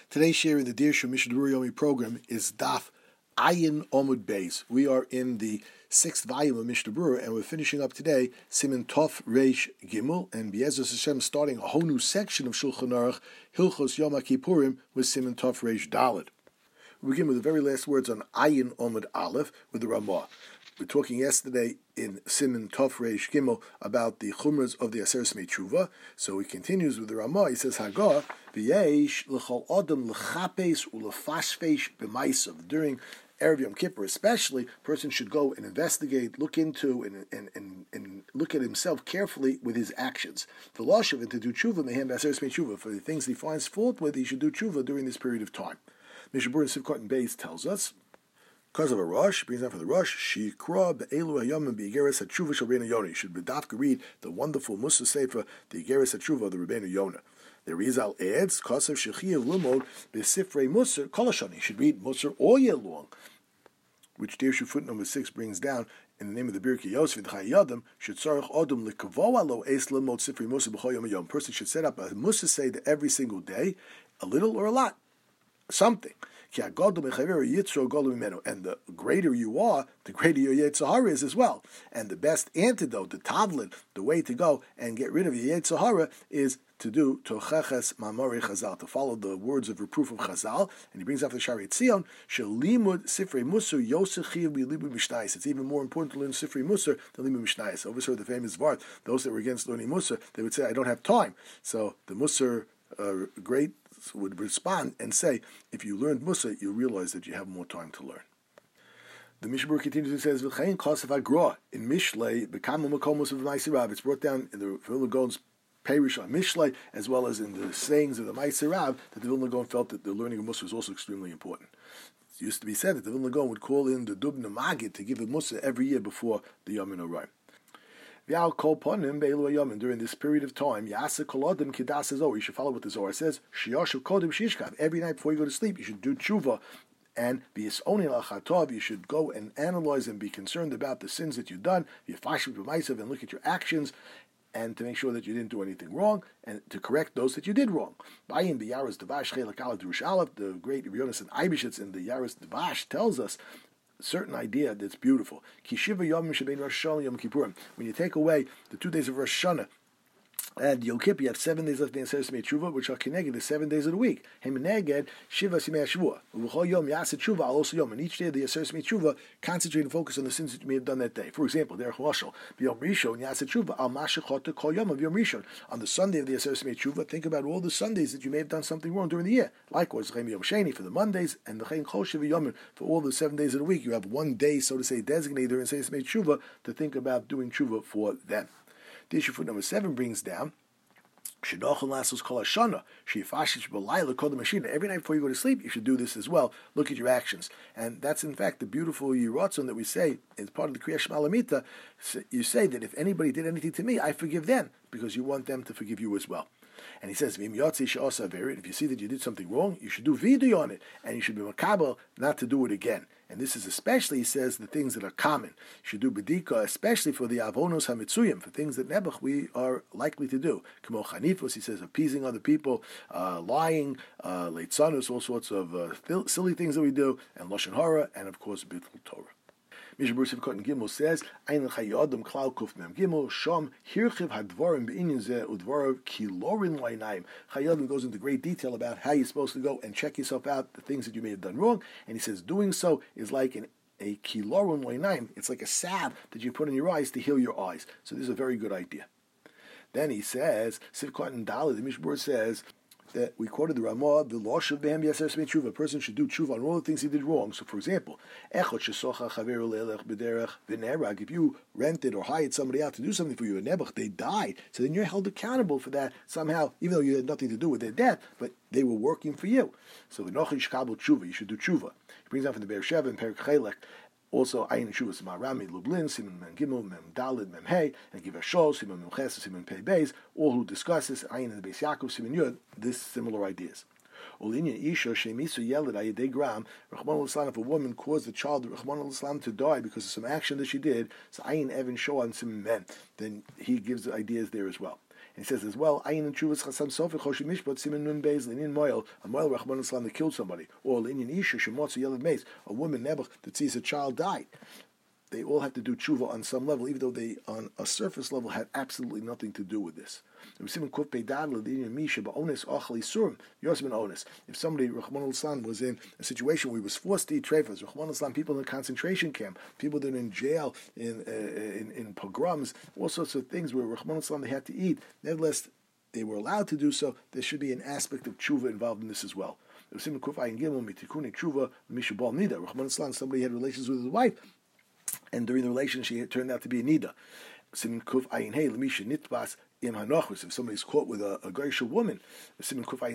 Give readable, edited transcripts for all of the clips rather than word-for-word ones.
Today's share in the Dirshu Mishnah Berurah Yomi program is Daf Ayin Omud Beis. We are in the 6th volume of Mishnah Berurah, and we're finishing up today Siman Tov Reish Gimel, and Be'ezus Hashem starting a whole new section of Shulchan Aruch, Hilchos Yom HaKippurim, with Siman Tov Reish Dalet. We begin with the very last words on Ayin Omud Aleph with the Ramah. We were talking yesterday in Siman Tov Reish Gimel about the chumras of the Aseres Meitzhuva. So he continues with the Ramah. He says, Hagah v'yesh l'chol adam l'chapes u'lefashfesh b'maisav. During Erev Yom Kippur especially, a person should go and investigate, look into, and look at himself carefully with his actions. The Lashav, and to do tshuva mehem b'Aseres Meitzhuva. For the things he finds fault with, he should do tshuva during this period of time. Mishnah Berurah Sivkot and Beis tells us, because of a rush, brings down for the rush, Shikra be'elu hayamim be'igeres hatshuva shel Rabbeinu Yonah. You should bedafka read the wonderful Musa Sefer, the Igeres hatshuva of the Rabbeinu Yonah. The Rizal adds, Kasav shechiyav limod be'sifrei Musar kolashon. You should read Musar all year long, which Dirshu footnote number 6 brings down in the name of the Birkei Yosef V'chai Yadam. Should tzarich adam lekavoa lo eis limod sifrei Musar b'chol yom hayom. Person should set up a Musa Seder every single day, a little or a lot, something. And the greater you are, the greater your Yetzer Hara is as well. And the best antidote, the tavlin, the way to go and get rid of your Yetzer Hara is to do Tocheches Mamori Chazal, to follow the words of reproof of Chazal. And he brings up the Shari Tzion, Shelimud Sifrei Musar Yosef Chiyav B'Limud Mishnayos. It's even more important to learn Sifrei Musar than Limud Mishnayos. Always heard the famous Vart, those that were against learning Musar, they would say, I don't have time. So the Musar great would respond and say, if you learned Musa, you realize that you have more time to learn. The Mishnah Berurah continues and says, "V'chein kasav hagra in Mishlei b'kama makomos of Ma'aseh Rav." It's brought down in the Vilna Gaon's Perish on Mishlei, as well as in the sayings of the Ma'aseh Rav, that the Vilna Gaon felt that the learning of Musa was also extremely important. It used to be said that the Vilna Gaon would call in the Dubna Magid to give a Musa every year before the Yom HaRayim. During this period of time, you should follow what the Zohar says. Every night before you go to sleep, you should do tshuva and be you should go and analyze and be concerned about the sins that you've done, and look at your actions, and to make sure that you didn't do anything wrong, and to correct those that you did wrong. The great Yonasan Eibishitz in the Yaris Devash tells us certain idea that's beautiful. When you take away the 2 days of Rosh Hashanah and Yom Kippur, you have 7 days left in the Aseres Meitzhuva, which are connected to 7 days of the week. And each day of the Aseres Meitzhuva, concentrate and focus on the sins that you may have done that day. For example, on the Sunday of the Aseres Meitzhuva, think about all the Sundays that you may have done something wrong during the year. Likewise, for the Mondays, and for all the 7 days of the week, you have 1 day, so to say, designated during Aseres Meitzhuva to think about doing tshuva for them. The issue foot number 7 brings down, every night before you go to sleep, you should do this as well. Look at your actions. And that's in fact the beautiful Yiratzon that we say as part of the Kriya Shema Lamita. You say that if anybody did anything to me, I forgive them, because you want them to forgive you as well. And he says, if you see that you did something wrong, you should do vidu on it, and you should be makabel not to do it again. And this is especially, he says, the things that are common. You should do bedika, especially for the avonos hamitzuyim, for things that nebuch we are likely to do. Kamo chanifos, he says, appeasing other people, lying, leitzanus, all sorts of silly things that we do, and lashon hara, and of course, bittul Torah. Mishnah Berurah Sivkot and Gimel says, Ein l'chayadam klal kuf mem Gimel, shom hirchiv hadvarim be'inyin zeh udvarav kilorin la'inayim. Chayadim goes into great detail about how you're supposed to go and check yourself out, the things that you may have done wrong, and he says doing so is like a kilorin la'inayim. It's like a salve that you put in your eyes to heal your eyes. So this is a very good idea. Then he says, Sivkot and Dalet, the Mishnah Berurah says, that we quoted the Ramah, the law of Behem Yaseres Meitzhuva. A person should do tshuva on all the things he did wrong. So, for example, if you rented or hired somebody out to do something for you, and they died, so then you're held accountable for that somehow, even though you had nothing to do with their death, but they were working for you. So, you should do tshuva. He brings out from the Be'er Sheva and Perek Chelek. Also, Ayin Shuvas Marami, Lublin, Simon Mem Gimel, Mem Dalid, Mem Hey, and Giva Shol, Simon Mem Ches, Simon Pei Beis, all who discuss this, Ayin and the Beis Yaakov, Simon Yud, this similar ideas. Olinian Isha, Shemisu Yelid, Ayedei Gram, Rachman al-Islam, if a woman caused the child, Rachman al-Islam, to die because of some action that she did, so Ayin Evan Shol and Simon Men, then he gives the ideas there as well. he says as well, Ayin and Chuvas Chasam Sofi Choshi Mishpat Siman Nun Beis Linin Moel, a Moel Rachman Islam that killed somebody, or Linin Isha Shemotzu Yelav Meis, a woman Nebuch that sees a child die. They all have to do tshuva on some level, even though they, on a surface level, had absolutely nothing to do with this. If somebody, Rahman al-Islam, was in a situation where he was forced to eat treifas, Rahman al-Islam, people in a concentration camp, people that are in jail, in pogroms, all sorts of things where Rahman al-Islam they had to eat, nevertheless, they were allowed to do so. There should be an aspect of tshuva involved in this as well. Rahman al-Islam, somebody had relations with his wife, and during the relationship, it turned out to be a nida. If somebody's caught with a Geisha woman, somebody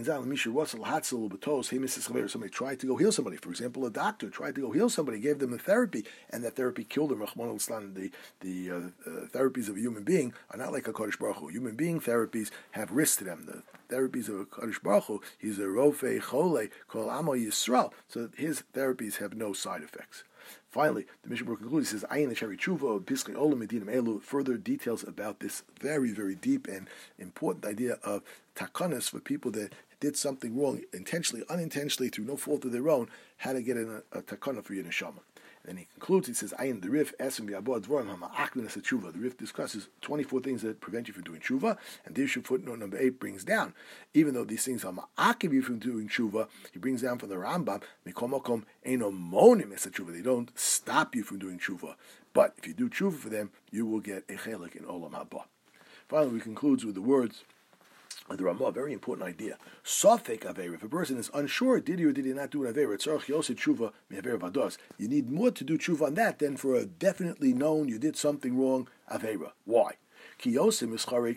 tried to go heal somebody. For example, a doctor tried to go heal somebody, gave them a therapy, and that therapy killed them. The therapies of a human being are not like a Kodesh Baruch Hu. Human being therapies have risks to them. The therapies of a Kodesh Baruch Hu, he's a Rofei Chole Kol Amo Yisrael, so his therapies have no side effects. Finally, the Mishnah Berurah concludes, he says, Ayin Eshari Tshuva, Piskei Olam Medinim Elu, further details about this very, very deep and important idea of takanas for people that did something wrong, intentionally, unintentionally, through no fault of their own, how to get in a takana for your neshama. And he concludes, he says, Ayin the Rif, Esem Yabod Dvorim Hama'akvin as tshuva. The Rif discusses 24 things that prevent you from doing tshuva, and the issue footnote number 8 brings down, even though these things are ma'akiv you from doing tshuva, he brings down from the Rambam, Mikol Makom Eino Monim as tshuva. They don't stop you from doing tshuva, but if you do tshuva for them, you will get a chelik in Olam Haba. Finally, he concludes with the words the Ramah, a very important idea. Sofek Aveira. If a person is unsure, did he or did he not do an Aveira, Tzarech Yoseh Tshuva Mi-Aveira Vados. You need more to do Tshuva on that than for a definitely known you did something wrong Aveira. Why? The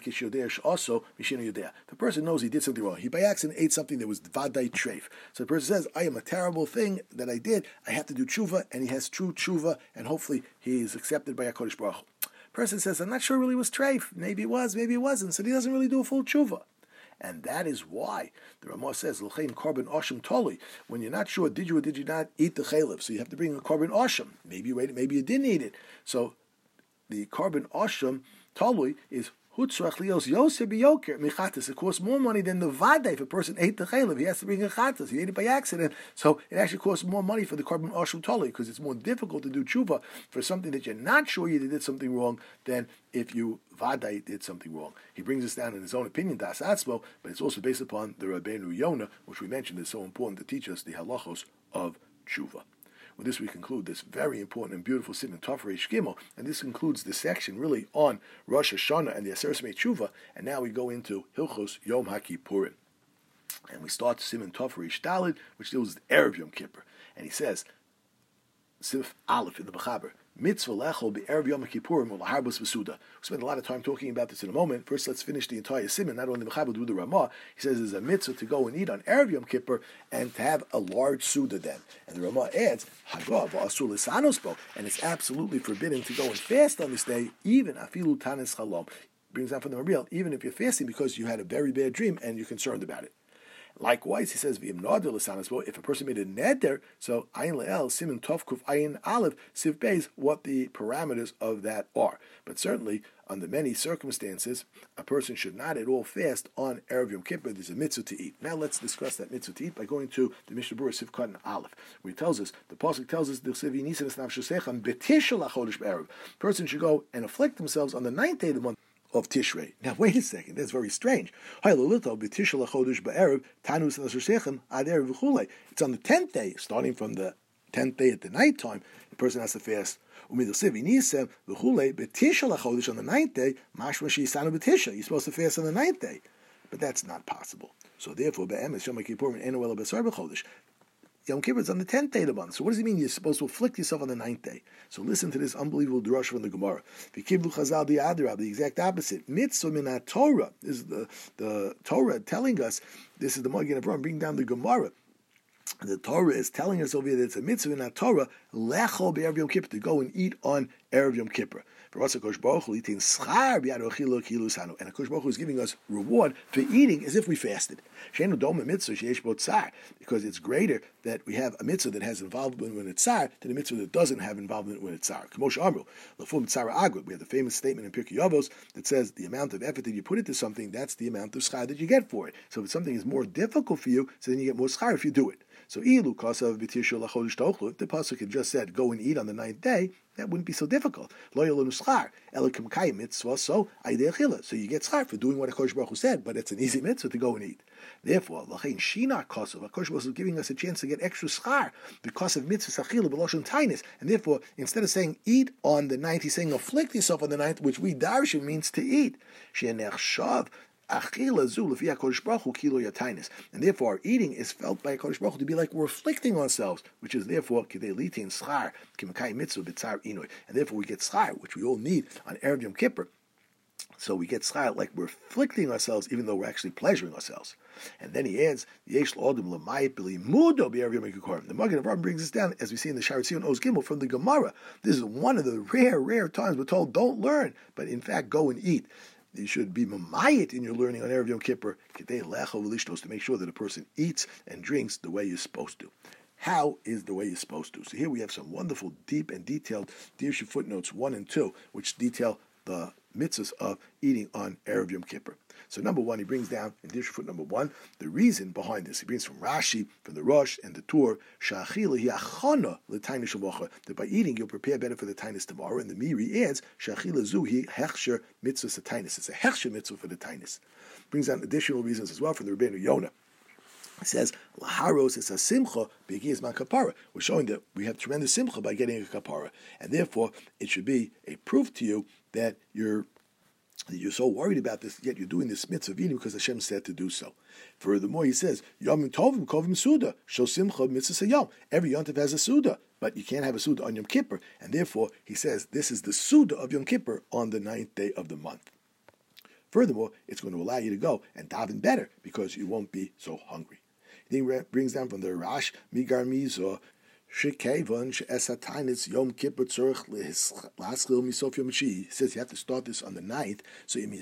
person knows he did something wrong. He by accident ate something that was Vadai Treif. So the person says, I am a terrible thing that I did. I have to do Tshuva, and he has true Tshuva, and hopefully he is accepted by HaKadosh Baruch Hu. Person says, I'm not sure it really was Treif. Maybe it was, maybe it wasn't. So he doesn't really do a full Tshuva. And that is why the Ramah says, L'chein korban osham toli. When you're not sure, did you or did you not eat the chaylev? So you have to bring a korban osham. Maybe you ate it, maybe you didn't eat it. So the korban osham toli is hutzrach lios yoseh biyoker michatas. It costs more money than the vada. If a person ate the chaylev, he has to bring a chatas. He ate it by accident. So it actually costs more money for the korban osham toli, because it's more difficult to do tshuva for something that you're not sure you did something wrong than if you Vadai did something wrong. He brings us down in his own opinion, Das Atzmo, but it's also based upon the Rabbeinu Yonah, which we mentioned is so important to teach us the halachos of tshuva. With this, we conclude this very important and beautiful Siman Tov Reish Gimel, and this concludes the section really on Rosh Hashanah and the Aseres Mei Tshuva, and now we go into Hilchos Yom HaKippurim. And we start Siman Tov Reish Daled, which deals with Erev Yom Kippur. And he says, Sif Aleph in the Mechaber, Mitzvah lechol be'erev Yom Kippurim ulaharbus v'suda. We'll spend a lot of time talking about this in a moment. First, let's finish the entire siman. Not only the Mechaber, do the Ramah. He says there's a mitzvah to go and eat on erev Yom Kippur and to have a large suda then. And the Ramah adds, Hagav v'asul lisanospo, and it's absolutely forbidden to go and fast on this day, even afilu tanis chalom. Brings out from the Mariel, even if you're fasting because you had a very bad dream and you're concerned about it. Likewise, he says, if a person made a neder, so ayin le'el, siman tov kuf ayin aleph, siv beis, what the parameters of that are. But certainly, under many circumstances, a person should not at all fast on Erev Yom Kippur. There's a mitzvah to eat. Now let's discuss that mitzvah to eat by going to the Mishnah Berurah Siv Katan Aleph, where he tells us, the Pasuk tells us, person should go and afflict themselves on the 9th day of the month of Tishrei. Now, wait a second, that's very strange. It's on the 10th day, starting from the 10th day at the night time, the person has to fast. On the 9th day, you're supposed to fast on the 9th day. But that's not possible. So therefore, Yom Kippur is on the 10th day of the month. So what does it mean you're supposed to afflict yourself on the 9th day? So listen to this unbelievable drush from the Gemara. The exact opposite. Mitzvah min Torah is the Torah telling us, this is the Magen Avraham bringing down the Gemara. The Torah is telling us over here that it's a mitzvah in Torah, lechol be'erev Yom Kippur, to go and eat on Erev Yom Kippur. And HaKadosh Baruch Hu is giving us reward for eating as if we fasted. Because it's greater that we have a mitzvah that has involvement when it's tsar than a mitzvah that doesn't have involvement when it's tsar. We have the famous statement in Pirkei Avos that says the amount of effort that you put into something, that's the amount of schar that you get for it. So if something is more difficult for you, so then you get more schar if you do it. So ilu kasav b'tishul lachodesh tochlu. If the pasuk had just said go and eat on the 9th day, that wouldn't be so difficult. Lo yelonu schar elikim kayim mitzvah so aydei achila. So you get schar for doing what HaKadosh Baruch Hu said, but it's an easy mitzvah to go and eat. Therefore, lachein shina kasav. HaKadosh Baruch Hu is giving us a chance to get extra schar because of mitzvah achila b'loshon tainis. And therefore, instead of saying eat on the 9th, he's saying afflict yourself on the 9th, which we darshan means to eat. She'nechshav. And therefore our eating is felt by HaKadosh Baruch Hu to be like we're afflicting ourselves, which is therefore and therefore we get schar, which we all need on Erev Yom Kippur. So we get schar like we're afflicting ourselves, even though we're actually pleasuring ourselves. And then he adds, the Magen Avraham brings this down, as we see in the Sha'ar Tzion Oz Gimel from the Gemara. This is one of the rare times we're told, don't learn, but in fact go and eat. You should be mamayit in your learning on Erev Yom Kippur to make sure that a person eats and drinks the way you're supposed to. How is the way you're supposed to? So here we have some wonderful, deep and detailed Dirshu footnotes 1 and 2, which detail the mitzvahs of eating on Erev Yom Kippur. So number 1, he brings down in Dirshu foot number 1 the reason behind this. He brings from Rashi, from the Rosh and the Tur, that by eating you'll prepare better for the tainis tomorrow. And the Miri adds, Shachila zuhi hechsher mitzvah satainis. It's a hechsher mitzvah for the tainis. Brings down additional reasons as well from the Rebbeinu Yonah. It says, Laharos is a simcha, begis man kapara. We're showing that we have tremendous simcha by getting a kapara. And therefore, it should be a proof to you that you're so worried about this, yet you're doing this mitzvah of eating because Hashem said to do so. Furthermore, he says, Yom Tovim Kovim Suda, Show Simcha Mitzvah Yom. Every Yom Tov has a Suda, but you can't have a Suda on Yom Kippur. And therefore, he says, this is the Suda of Yom Kippur on the 9th day of the month. Furthermore, it's going to allow you to go and daven better because you won't be so hungry. He then brings down from the Rash, Migar Mizah, Shekevon she'esatainitz Yom Kippur tzorich laschil misof Yom Hashi. He says you have to start this on the 9th. So if you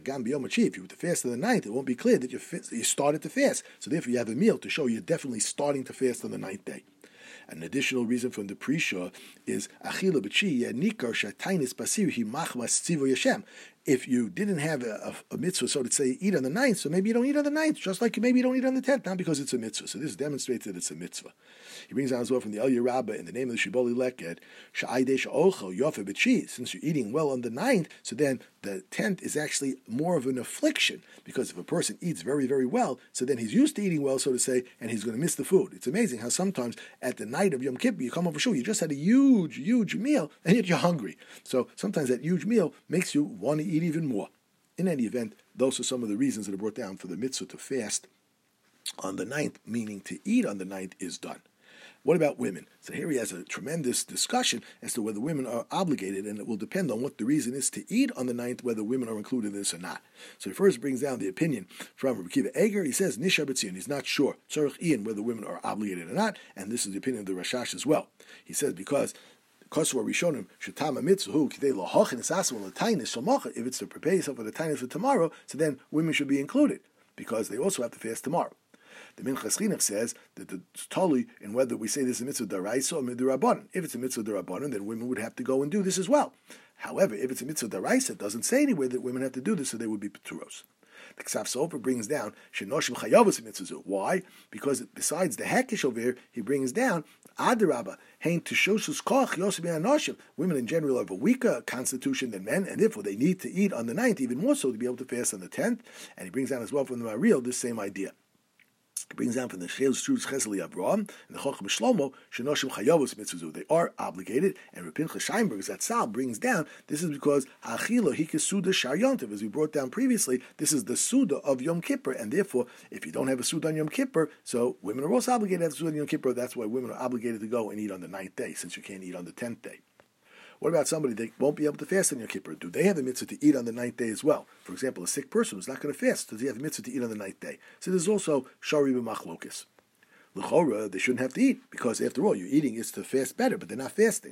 were to fast on the 9th, it won't be clear that you started to fast. So therefore you have a meal to show you're definitely starting to fast on the 9th day. An additional reason from the Prisha is Achila b'chi nikar shatainis basir hi machmas tzivo Yashem. If you didn't have a mitzvah, so to say, eat on the 9th, so maybe you don't eat on the 9th, just like maybe you don't eat on the 10th, not because it's a mitzvah. So this demonstrates that it's a mitzvah. He brings down as well from the Eliyah Rabbah in the name of the Shibbolei Leket, Sha'aydei sha'ochel yofe b'chi. Since you're eating well on the 9th, so then the 10th is actually more of an affliction, because if a person eats very, very well, so then he's used to eating well, so to say, and he's going to miss the food. It's amazing how sometimes at the night of Yom Kippur, you come over shul, you just had a huge meal, and yet you're hungry. So sometimes that huge meal makes you want to eat even more. In any event, those are some of the reasons that are brought down for the mitzvah to fast on the 9th, meaning to eat on the 9th is done. What about women? So here he has a tremendous discussion as to whether women are obligated, and it will depend on what the reason is to eat on the 9th, whether women are included in this or not. So he first brings down the opinion from Rabbi Akiva Eger. He says, Nishar B'tzion, he's not sure, Tzorich Ian, whether women are obligated or not, and this is the opinion of the Rashash as well. He says, because Kosua Rishonim Shetama Mitzvah Kidei Lahochin Esasu L'Tainis Shalmacha. If it's to prepare yourself for the tainis for tomorrow, so then women should be included because they also have to fast tomorrow. The Minchas Chinuch says that it's totally in whether we say this is a mitzvah daraisa or mitzvah. If it's a mitzvah darabanan, then women would have to go and do this as well. However, if it's a mitzvah daraisa, it doesn't say anywhere that women have to do this, so they would be paturos. The Ksaf Sofer brings down shenoshim chayavos mitzvah. Why? Because besides the hekish over here, he brings down adarabba hein tishosus koch yosem anoshim. Women in general have a weaker constitution than men, and therefore they need to eat on the 9th, even more so to be able to fast on the 10th. And he brings down as well from the Maril this same idea. It brings down from the Shel Struz Chesli Abraham and the Chochem Shlomo Shenoshim Chayavos Mitzvah. They are obligated, and Rabbi Pinchas Scheinberg Zatzal brings down this is because Achila Hika Suda Shar Yom Tov, as we brought down previously. This is the Suda of Yom Kippur, and therefore, if you don't have a Suda on Yom Kippur, so women are also obligated to have a Suda on Yom Kippur. That's why women are obligated to go and eat on the 9th day, since you can't eat on the 10th day. What about somebody that won't be able to fast on Yom Kippur? Do they have a mitzvah to eat on the 9th day as well? For example, a sick person who's not going to fast, does he have a mitzvah to eat on the 9th day? So there's also shari b'machlokas. L'chora, they shouldn't have to eat, because after all, your eating is to fast better, but they're not fasting.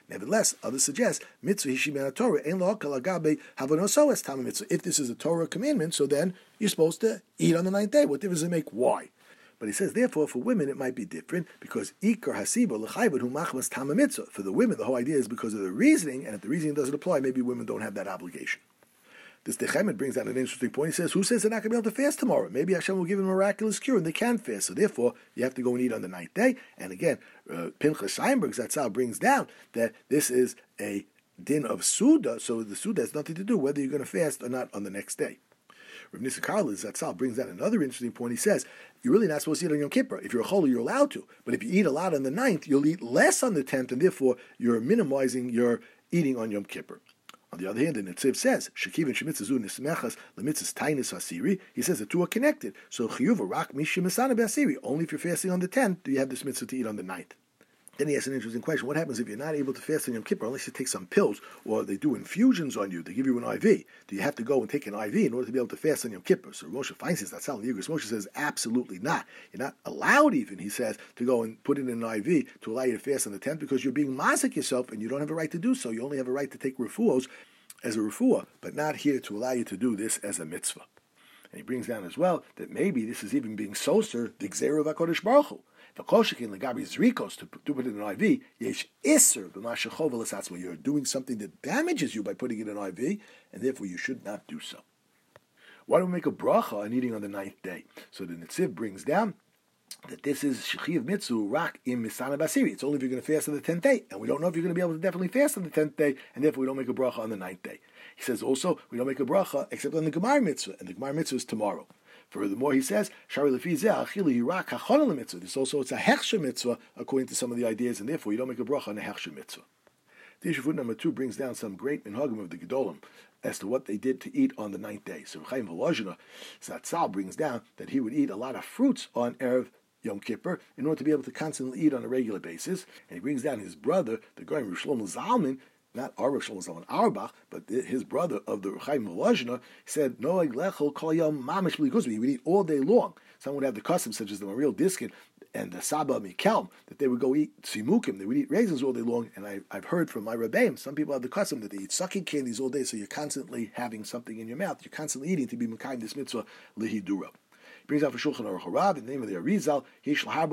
Nevertheless, others suggest mitzvah hishim Torah ein lo akal agabe havonoso es tam mitzvah. If this is a Torah commandment, so then you're supposed to eat on the ninth day. What difference does it make? Why? But he says, therefore, for women it might be different because ikar hasiba l'chayvud hu machmas tam mitzvah. For the women, the whole idea is because of the reasoning, and if the reasoning doesn't apply, maybe women don't have that obligation. This Dechemet brings out an interesting point. He says, who says they're not going to be able to fast tomorrow? Maybe Hashem will give them a miraculous cure and they can fast. So therefore, you have to go and eat on the ninth day. And again, Pinchas Scheinberg Zatzal brings down that this is a din of Suda, so the Suda has nothing to do whether you're going to fast or not on the next day. Rav Nissan Karlitz Zatzal brings out another interesting point. He says, you're really not supposed to eat on Yom Kippur. If you're a chol, you're allowed to. But if you eat a lot on the ninth, you'll eat less on the 10th, and therefore you're minimizing your eating on Yom Kippur. On the other hand, the Netziv says, "Shekiv and Shemitzah Nismechas Lemitzas Tainis Hasiri." He says the two are connected. So Chiyuva Rak Mishim Masana Basiri. Only if you're fasting on the 10th do you have this mitzvah to eat on the 9th. Then he asks an interesting question. What happens if you're not able to fast on Yom Kippur unless you take some pills or they do infusions on you? They give you an IV. Do you have to go and take an IV in order to be able to fast on Yom Kippur? So Moshe Feinstein, that's how the Yigros Moshe says, absolutely not. You're not allowed even, he says, to go and put in an IV to allow you to fast on the 10th because you're being mazik yourself and you don't have a right to do so. You only have a right to take refuahs as a refuah, but not here to allow you to do this as a mitzvah. And he brings down as well that maybe this is even being soser the gzera of HaKadosh Baruch Hu. V'koshekin legabi zrikos to put it in an IV, yesh iser b'mashachov v'lesatzma. You're doing something that damages you by putting it in an IV, and therefore you should not do so. Why do we make a bracha on eating on the 9th day? So the Netziv brings down that this is shechiv mitzu rak im misana basiri. It's only if you're going to fast on the 10th day, and we don't know if you're going to be able to definitely fast on the 10th day, and therefore we don't make a bracha on the 9th day. He says also we don't make a bracha except on the Gemar mitzvah, and the Gemar mitzvah is tomorrow. Furthermore, he says, Shari Lefizeh, Achili Yirak Hachon mitzvah. This also, it's a Hechsher mitzvah, according to some of the ideas, and therefore you don't make a bracha on a Hechsher mitzvah. The issue number 2 brings down some great minhagim of the Gedolim as to what they did to eat on the 9th day. So Chaim Volozhina, Zatzal brings down that he would eat a lot of fruits on Erev Yom Kippur in order to be able to constantly eat on a regular basis. And he brings down his brother, the Goyim Shlomo Zalman, not our Shlomo Zalman Auerbach, but his brother of the Chaim Volozhina, said, Noeg lechol kol yom mamish b'li guzmi. He would eat all day long. Some would have the custom, such as the Mariel Diskin and the Saba Mikelm, that they would go eat simukim, they would eat raisins all day long. And I've heard from my Rebbeim, some people have the custom that they eat sucking candies all day, so you're constantly having something in your mouth. You're constantly eating to be mekayim this mitzvah lihidura. Brings out for Shulchan Aruch Harav in the name of the Arizal. He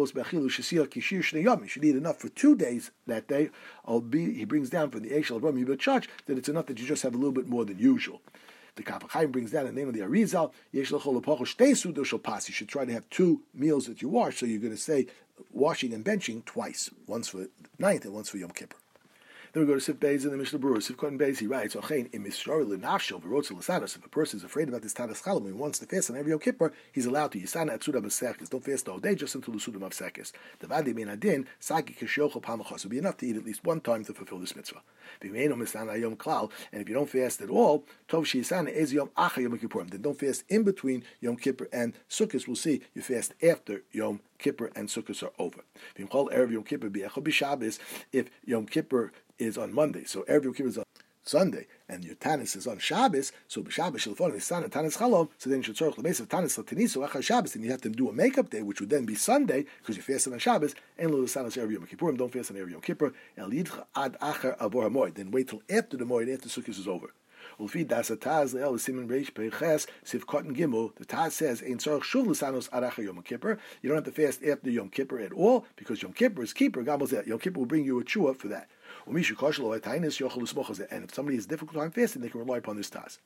should eat enough for 2 days that day. He brings down from the Eshel Ram Yibet Church that it's enough that you just have a little bit more than usual. The Kaf HaChaim brings down in the name of the Arizal. You should try to have 2 meals that you wash. So you're going to say washing and benching twice, once for 9th and once for Yom Kippur. Then we go to Sif Beis in the Mishnah Berurah. Sif Kohen Beis, he writes, if a person is afraid about this Tadas Chalam and he wants to fast on every Yom Kippur, he's allowed to. Yisana Atzuda B'Sekes. Don't fast all day, just until the Suda B'Sekes. Devadi Min Adin, Sagi Kishyochel Pamachos. It will be enough to eat at least one time to fulfill this mitzvah. And if you don't fast at all, Tov Shiyisana Ez Yom Acha Yom Kippurim. Then don't fast in between Yom Kippur and Sukkot. We'll see you fast after Yom Kippur and Sukkot are over. If Yom Kippur is on Monday, so Erev Yom Kippur is on Sunday, and your Tanis is on Shabbos, so B'Shabbos Shalfon Nisan Tanis Chalom, so then you should tzorich l'beis of Tanis Latiniso Achar Shabbos, and you have to do a makeup day, which would then be Sunday, because you fasted on Shabbos, and lo l'sanas Erev Yom Kippurim, don't fast on Erev Yom Kippur, el yidcha ad achar avor hamoed, then wait till after the moed, after Sukkot is over. Ulfi das Taz le'el simin reish peches sif cotton gimel. The Taz says ein tzorich shuv l'sanos ad achar Yom Kippur. You don't have to fast after Yom Kippur at all, because Yom Kippur is keeper. Gabel zeh. Yom Kippur will bring you a chua for that. And if somebody has difficult time fasting, they can rely upon this Taz.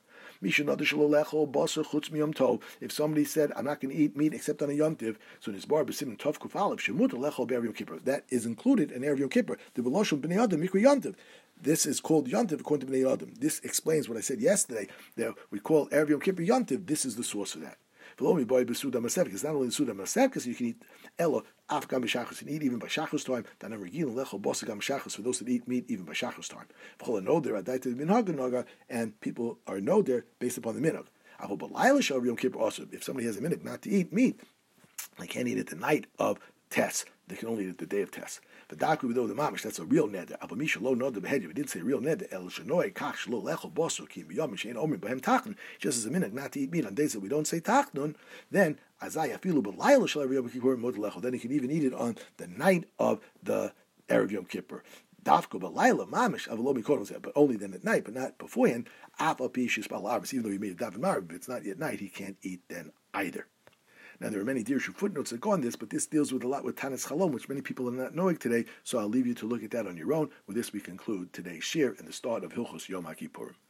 If somebody said, I'm not going to eat meat except on a Yom Tiv, so this bar b'simin tov kufalev shemut lechol be'erev Yom Kippur. That is included in Erev Yom Kippur. The v'loshon b'nei adam mikra Yom Tiv. This is called Yom Tiv according to Bnei Adam. This explains what I said yesterday, that we call Erev Yom Kippur Yom Tiv. This is the source of that. It's not only in Suda Masevkis, you can eat Elo Afghan B'Shachos, and eat even by Shachos time. For those that eat meat even by Shachos time. And people are know there based upon the minhag. If somebody has a minhag not to eat meat, they can't eat it the night of Tess. They can only eat it the day of Tess. The Daku with the mamish, that's a real neder. Abamisha lo neder behead. We did say real neder. El shenoi kach shlo lechol bosu kim b'yom shein omer b'hem tachnun. Just as a minute not to eat meat on days that we don't say tachnun, then azay afilu b'layla shel Erev Yom Kippur mod lechol. Then he can even eat it on the night of the Erev Yom Kippur. Dafka b'layla mamish avalomi kodem, but only then at night, but not beforehand. Af al pishis b'alarvis, even though he made a daven marv, if it's not yet night, he can't eat then either. Now there are many Dirshu footnotes that go on this, but this deals with a lot with Tanis Chalom, which many people are not knowing today. So I'll leave you to look at that on your own. With this, we conclude today's shir and the start of Hilchos Yom HaKippurim.